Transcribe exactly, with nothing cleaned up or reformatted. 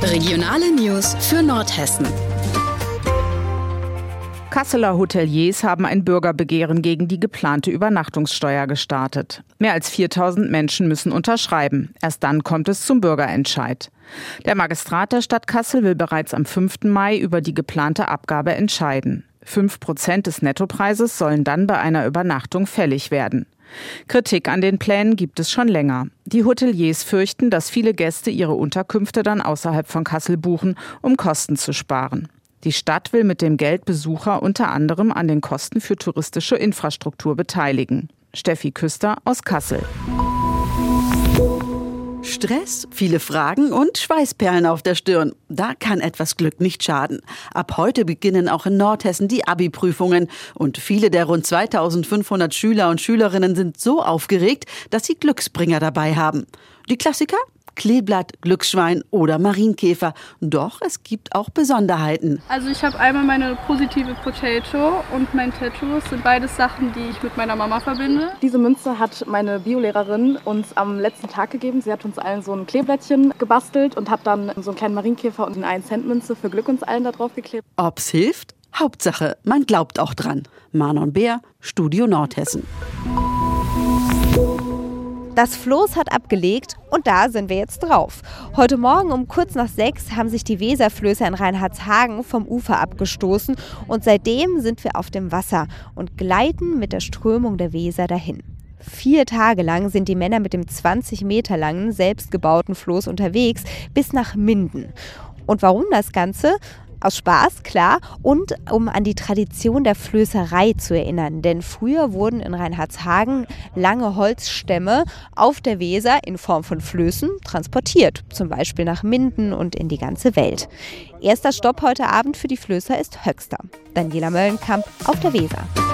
Regionale News für Nordhessen. Kasseler Hoteliers haben ein Bürgerbegehren gegen die geplante Übernachtungssteuer gestartet. Mehr als viertausend Menschen müssen unterschreiben. Erst dann kommt es zum Bürgerentscheid. Der Magistrat der Stadt Kassel will bereits am fünften Mai über die geplante Abgabe entscheiden. Fünf Prozent des Nettopreises sollen dann bei einer Übernachtung fällig werden. Kritik an den Plänen gibt es schon länger. Die Hoteliers fürchten, dass viele Gäste ihre Unterkünfte dann außerhalb von Kassel buchen, um Kosten zu sparen. Die Stadt will mit dem Geld Besucher unter anderem an den Kosten für touristische Infrastruktur beteiligen. Steffi Küster aus Kassel. Stress, viele Fragen und Schweißperlen auf der Stirn. Da kann etwas Glück nicht schaden. Ab heute beginnen auch in Nordhessen die Abi-Prüfungen. Und viele der rund zweitausendfünfhundert Schüler und Schülerinnen sind so aufgeregt, dass sie Glücksbringer dabei haben. Die Klassiker? Kleeblatt, Glücksschwein oder Marienkäfer. Doch es gibt auch Besonderheiten. Also ich habe einmal meine positive Potato und mein Tattoo. Das sind beides Sachen, die ich mit meiner Mama verbinde. Diese Münze hat meine Biolehrerin uns am letzten Tag gegeben. Sie hat uns allen so ein Kleeblättchen gebastelt und hat dann so einen kleinen Marienkäfer und eine ein Cent Münze für Glück uns allen da drauf geklebt. Ob's hilft? Hauptsache, man glaubt auch dran. Manon Beer, Studio Nordhessen. Das Floß hat abgelegt und da sind wir jetzt drauf. Heute Morgen um kurz nach sechs haben sich die Weserflößer in Reinhardshagen vom Ufer abgestoßen und seitdem sind wir auf dem Wasser und gleiten mit der Strömung der Weser dahin. Vier Tage lang sind die Männer mit dem zwanzig Meter langen, selbstgebauten Floß unterwegs bis nach Minden. Und warum das Ganze? Aus Spaß, klar, und um an die Tradition der Flößerei zu erinnern. Denn früher wurden in Reinhardshagen lange Holzstämme auf der Weser in Form von Flößen transportiert. Zum Beispiel nach Minden und in die ganze Welt. Erster Stopp heute Abend für die Flößer ist Höxter. Daniela Möllenkamp auf der Weser.